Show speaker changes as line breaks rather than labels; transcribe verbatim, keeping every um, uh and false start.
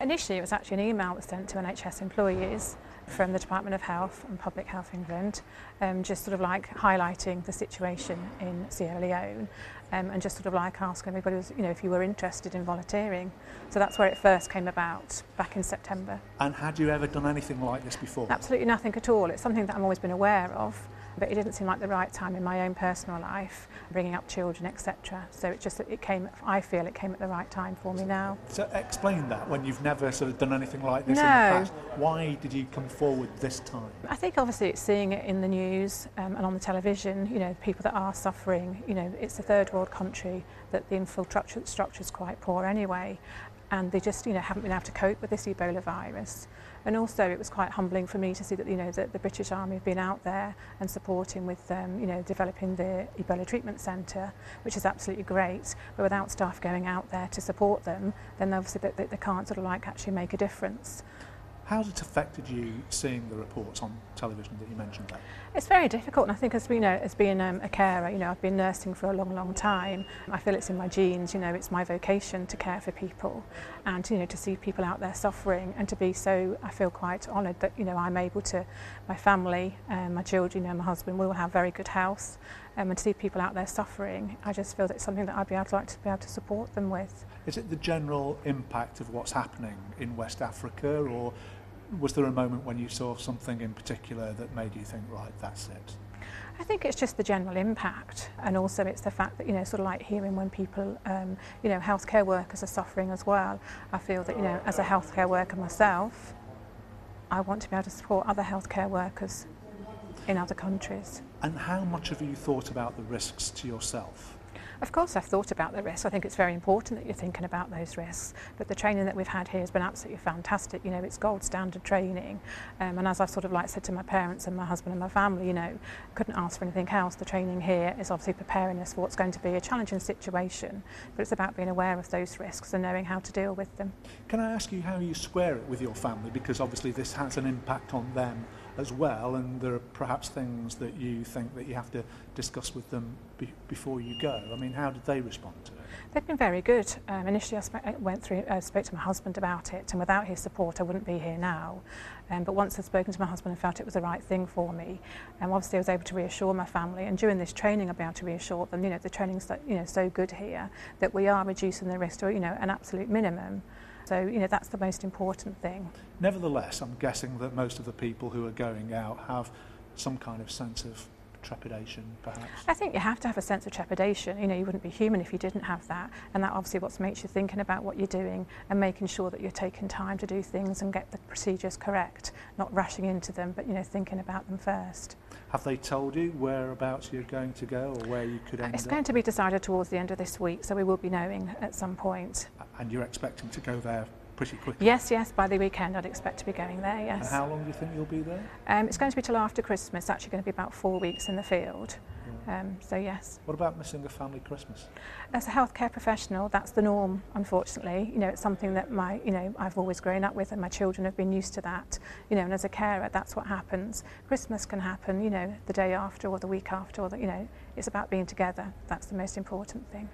Initially it was actually an email that was sent to N H S employees from the Department of Health and Public Health England, um, just sort of like highlighting the situation in Sierra Leone, um, and just sort of like asking everybody, was, you know, if you were interested in volunteering. So that's where it first came about, back in September.
And had you ever done anything like this before?
Absolutely nothing at all. It's something that I've always been aware of, but it didn't seem like the right time in my own personal life, bringing up children, et cetera. So it just, it came, I feel it came at the right time for me now.
So explain that, when you've never sort of done anything like this
no.
in the past. Why did you come forward this time?
I think obviously it's seeing it in the news um, and on the television, you know, people that are suffering. You know, it's a third world country that the infrastructure structure is quite poor anyway, and they just, you know, haven't been able to cope with this Ebola virus. And also it was quite humbling for me to see that, you know, that the British Army have been out there and supporting with, um, you know, developing the Ebola treatment centre, which is absolutely great. But without staff going out there to support them, then obviously they, they, they can't sort of like actually make a difference.
How's it affected you seeing the reports on television that you mentioned there?
It's very difficult, and I think as we know, as being um, a carer, you know, I've been nursing for a long, long time. I feel it's in my genes, you know, it's my vocation to care for people, and you know, to see people out there suffering, and to be so, I feel quite honoured that, you know, I'm able to, my family, um, my children, you know, my husband, we all have very good health, um, and to see people out there suffering, I just feel that it's something that I'd be able to like to be able to support them with.
Is it the general impact of what's happening in West Africa, or was there a moment when you saw something in particular that made you think, right, that's it?
I think it's just the general impact, and also it's the fact that, you know, sort of like hearing when people, um, you know, healthcare workers are suffering as well. I feel that, you know, as a healthcare worker myself, I want to be able to support other healthcare workers in other countries.
And how much have you thought about the risks to yourself?
Of course I've thought about the risks. I think it's very important that you're thinking about those risks, but the training that we've had here has been absolutely fantastic. You know, it's gold standard training, um, and as I've sort of like said to my parents and my husband and my family, you know, couldn't ask for anything else. The training here is obviously preparing us for what's going to be a challenging situation, but it's about being aware of those risks and knowing how to deal with them.
Can I ask you how you square it with your family, because obviously this has an impact on them as well, and there are perhaps things that you think that you have to discuss with them be before you go. I mean, how did they respond to it? They've
been very good. Um, initially I, sp I went through, I spoke to my husband about it, and without his support I wouldn't be here now. Um, but once I'd spoken to my husband and felt it was the right thing for me, um, obviously I was able to reassure my family, and during this training I'll be able to reassure them, you know, the training's so, you know, so good here that we are reducing the risk to, you know, an absolute minimum. So, you know, that's the most important thing.
Nevertheless, I'm guessing that most of the people who are going out have some kind of sense of trepidation, perhaps?
I think you have to have a sense of trepidation. You know, you wouldn't be human if you didn't have that, and that obviously what makes you thinking about what you're doing and making sure that you're taking time to do things and get the procedures correct, not rushing into them, but, you know, thinking about them first.
Have they told you whereabouts you're going to go, or where you could end up?
It's going to be decided towards the end of this week, so we will be knowing at some point.
And you're expecting to go there pretty quickly?
Yes, yes, by the weekend I'd expect to be going there, yes.
And how long do you think you'll be there?
Um, it's going to be till after Christmas. It's actually going to be about four weeks in the field. Yeah. Um, so yes.
What about missing a family Christmas?
As a healthcare professional, that's the norm, unfortunately. You know, it's something that my, you know, I've always grown up with, and my children have been used to that. You know, and as a carer, that's what happens. Christmas can happen, you know, the day after or the week after, or the, you know, it's about being together. That's the most important thing.